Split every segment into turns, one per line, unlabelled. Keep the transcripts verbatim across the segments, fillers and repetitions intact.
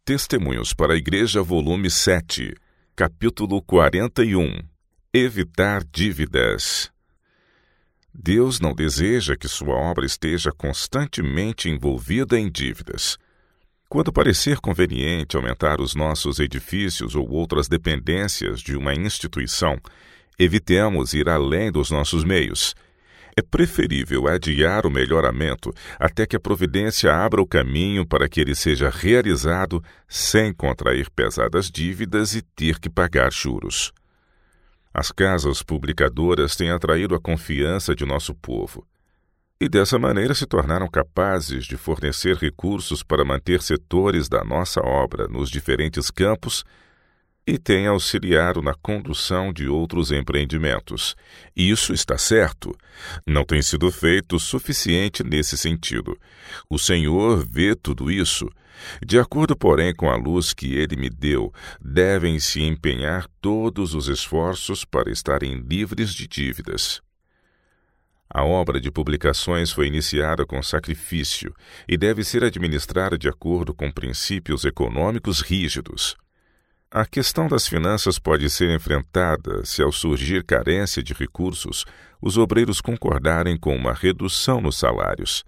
Testemunhos para a Igreja, volume sete, capítulo quarenta e um. Evitar dívidas. Deus não deseja que sua obra esteja constantemente envolvida em dívidas. Quando parecer conveniente aumentar os nossos edifícios ou outras dependências de uma instituição, evitemos ir além dos nossos meios. É preferível adiar o melhoramento até que a providência abra o caminho para que ele seja realizado sem contrair pesadas dívidas e ter que pagar juros. As casas publicadoras têm atraído a confiança de nosso povo e dessa maneira se tornaram capazes de fornecer recursos para manter setores da nossa obra nos diferentes campos e têm auxiliado na condução de outros empreendimentos. Isso está certo. Não tem sido feito o suficiente nesse sentido. O Senhor vê tudo isso. De acordo, porém, com a luz que Ele me deu, devem se empenhar todos os esforços para estarem livres de dívidas. A obra de publicações foi iniciada com sacrifício e deve ser administrada de acordo com princípios econômicos rígidos. A questão das finanças pode ser enfrentada se, ao surgir carência de recursos, os obreiros concordarem com uma redução nos salários.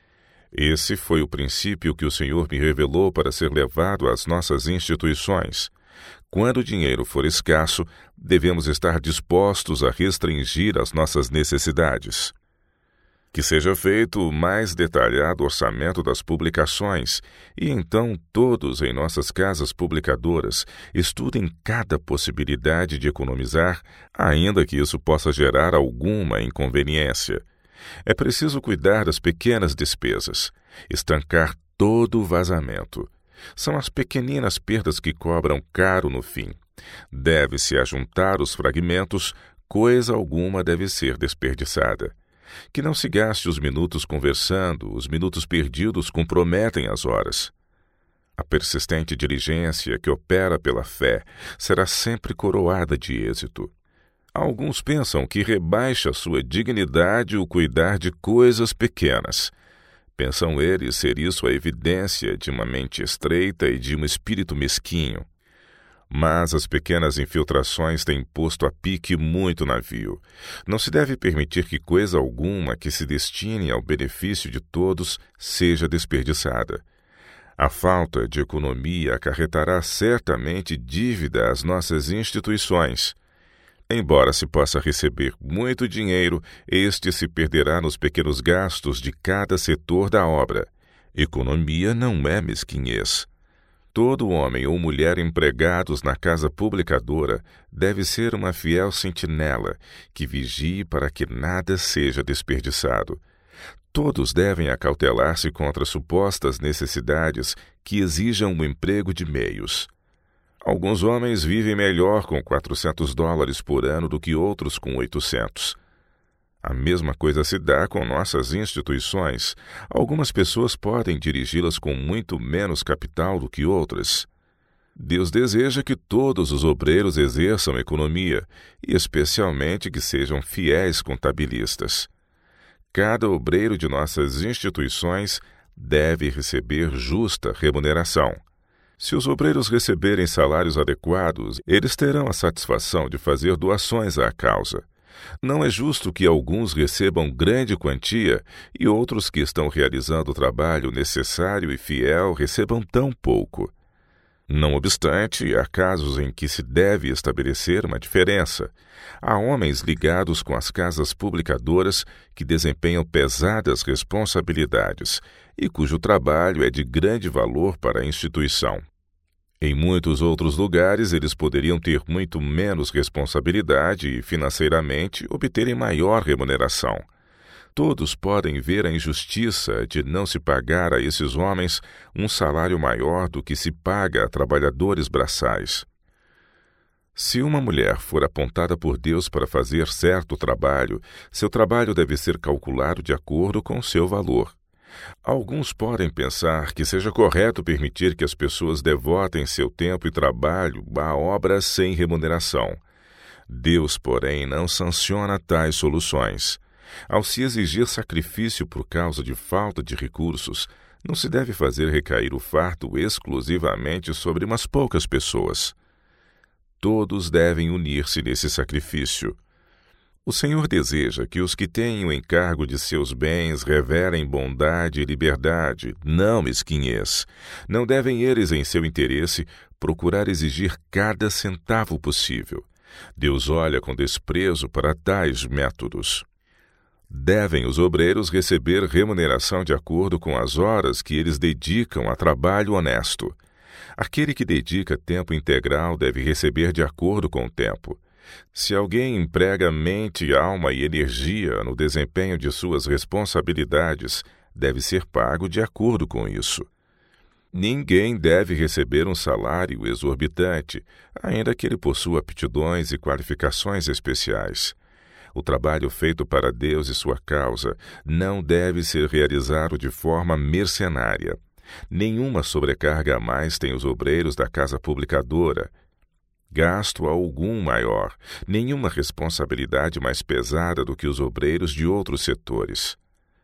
Esse foi o princípio que o Senhor me revelou para ser levado às nossas instituições. Quando o dinheiro for escasso, devemos estar dispostos a restringir as nossas necessidades. Que seja feito o mais detalhado orçamento das publicações, e então todos em nossas casas publicadoras estudem cada possibilidade de economizar, ainda que isso possa gerar alguma inconveniência. É preciso cuidar das pequenas despesas, estancar todo o vazamento. São as pequeninas perdas que cobram caro no fim. Deve-se ajuntar os fragmentos, coisa alguma deve ser desperdiçada. Que não se gaste os minutos conversando, os minutos perdidos comprometem as horas. A persistente diligência que opera pela fé será sempre coroada de êxito. Alguns pensam que rebaixa sua dignidade o cuidar de coisas pequenas. Pensam eles ser isso a evidência de uma mente estreita e de um espírito mesquinho. Mas as pequenas infiltrações têm posto a pique muito navio. Não se deve permitir que coisa alguma que se destine ao benefício de todos seja desperdiçada. A falta de economia acarretará certamente dívida às nossas instituições. Embora se possa receber muito dinheiro, este se perderá nos pequenos gastos de cada setor da obra. Economia não é mesquinhez. Todo homem ou mulher empregados na casa publicadora deve ser uma fiel sentinela que vigie para que nada seja desperdiçado. Todos devem acautelar-se contra supostas necessidades que exijam o emprego de meios. Alguns homens vivem melhor com quatrocentos dólares por ano do que outros com oitocentos. A mesma coisa se dá com nossas instituições. Algumas pessoas podem dirigi-las com muito menos capital do que outras. Deus deseja que todos os obreiros exerçam economia, e especialmente que sejam fiéis contabilistas. Cada obreiro de nossas instituições deve receber justa remuneração. Se os obreiros receberem salários adequados, eles terão a satisfação de fazer doações à causa. Não é justo que alguns recebam grande quantia e outros que estão realizando o trabalho necessário e fiel recebam tão pouco. Não obstante, há casos em que se deve estabelecer uma diferença. Há homens ligados com as casas publicadoras que desempenham pesadas responsabilidades e cujo trabalho é de grande valor para a instituição. Em muitos outros lugares, eles poderiam ter muito menos responsabilidade e, financeiramente, obterem maior remuneração. Todos podem ver a injustiça de não se pagar a esses homens um salário maior do que se paga a trabalhadores braçais. Se uma mulher for apontada por Deus para fazer certo trabalho, seu trabalho deve ser calculado de acordo com seu valor. Alguns podem pensar que seja correto permitir que as pessoas devotem seu tempo e trabalho a obras sem remuneração. Deus, porém, não sanciona tais soluções. Ao se exigir sacrifício por causa de falta de recursos, Não se deve fazer recair o fardo exclusivamente sobre umas poucas pessoas. Todos devem unir-se nesse sacrifício. O Senhor deseja que os que têm o encargo de seus bens revelem bondade e liberdade, não mesquinhez. Não devem eles, em seu interesse, procurar exigir cada centavo possível. Deus olha com desprezo para tais métodos. Devem os obreiros receber remuneração de acordo com as horas que eles dedicam a trabalho honesto. Aquele que dedica tempo integral deve receber de acordo com o tempo. Se alguém emprega mente, alma e energia no desempenho de suas responsabilidades, deve ser pago de acordo com isso. Ninguém deve receber um salário exorbitante, ainda que ele possua aptidões e qualificações especiais. O trabalho feito para Deus e sua causa não deve ser realizado de forma mercenária. Nenhuma sobrecarga a mais tem os obreiros da casa publicadora. Gasto algum maior, nenhuma responsabilidade mais pesada do que os obreiros de outros setores.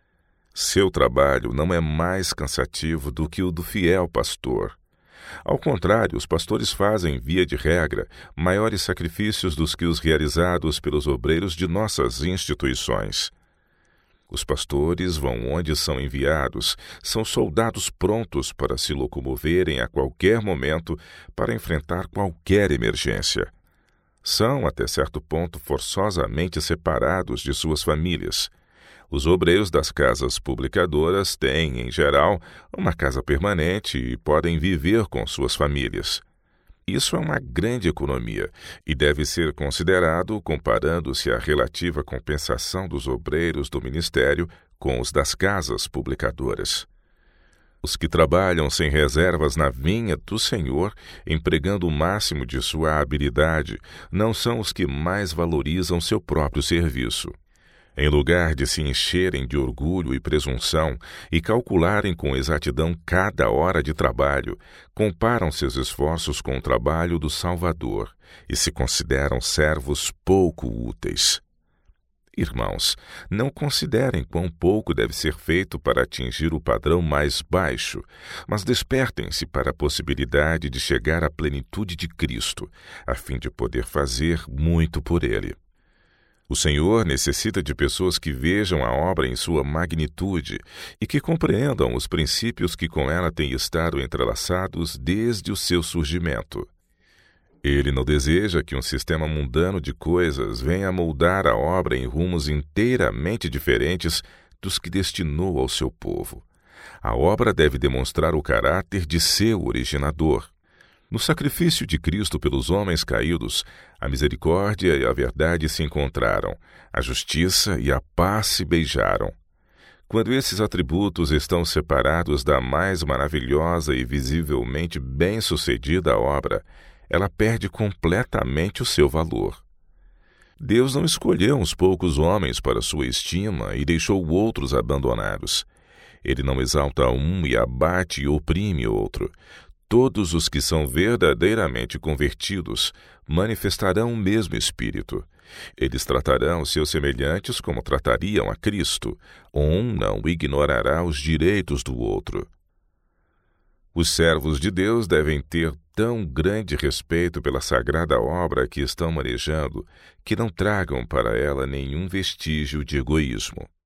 Seu trabalho não é mais cansativo do que o do fiel pastor. Ao contrário, os pastores fazem, via de regra, maiores sacrifícios dos que os realizados pelos obreiros de nossas instituições. Os pastores vão onde são enviados, são soldados prontos para se locomoverem a qualquer momento para enfrentar qualquer emergência. São, até certo ponto, forçosamente separados de suas famílias. Os obreiros das casas publicadoras têm, em geral, uma casa permanente e podem viver com suas famílias. Isso é uma grande economia e deve ser considerado comparando-se à relativa compensação dos obreiros do ministério com os das casas publicadoras. Os que trabalham sem reservas na vinha do Senhor, empregando o máximo de sua habilidade, não são os que mais valorizam seu próprio serviço. Em lugar de se encherem de orgulho e presunção e calcularem com exatidão cada hora de trabalho, comparam seus esforços com o trabalho do Salvador e se consideram servos pouco úteis. Irmãos, não considerem quão pouco deve ser feito para atingir o padrão mais baixo, mas despertem-se para a possibilidade de chegar à plenitude de Cristo, a fim de poder fazer muito por Ele. O Senhor necessita de pessoas que vejam a obra em sua magnitude e que compreendam os princípios que com ela têm estado entrelaçados desde o seu surgimento. Ele não deseja que um sistema mundano de coisas venha moldar a obra em rumos inteiramente diferentes dos que destinou ao seu povo. A obra deve demonstrar o caráter de seu originador. No sacrifício de Cristo pelos homens caídos, a misericórdia e a verdade se encontraram, a justiça e a paz se beijaram. Quando esses atributos estão separados da mais maravilhosa e visivelmente bem-sucedida obra, ela perde completamente o seu valor. Deus não escolheu uns poucos homens para sua estima e deixou outros abandonados. Ele não exalta um e abate e oprime outro. Todos os que são verdadeiramente convertidos manifestarão o mesmo Espírito. Eles tratarão seus semelhantes como tratariam a Cristo. Um não ignorará os direitos do outro. Os servos de Deus devem ter tão grande respeito pela sagrada obra que estão manejando que não tragam para ela nenhum vestígio de egoísmo.